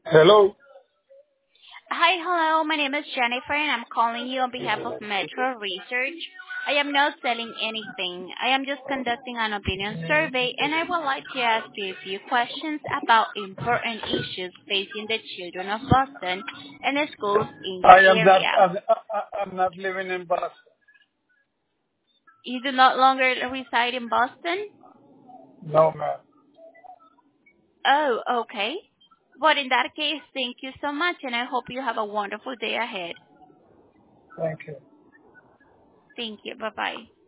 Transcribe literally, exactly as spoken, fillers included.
Hello. Hi, hello. My name is Jennifer, and I'm calling you on behalf of Metro Research. I am not selling anything. I am just conducting an opinion survey, and I would like to ask you a few questions about important issues facing the children of Boston and the schools in I your am not. area. I'm, I- I'm not living in Boston. You do not longer reside in Boston? No, ma'am. Oh, okay. But in that case, thank you so much, and I hope you have a wonderful day ahead. Thank you. Thank you. Bye-bye.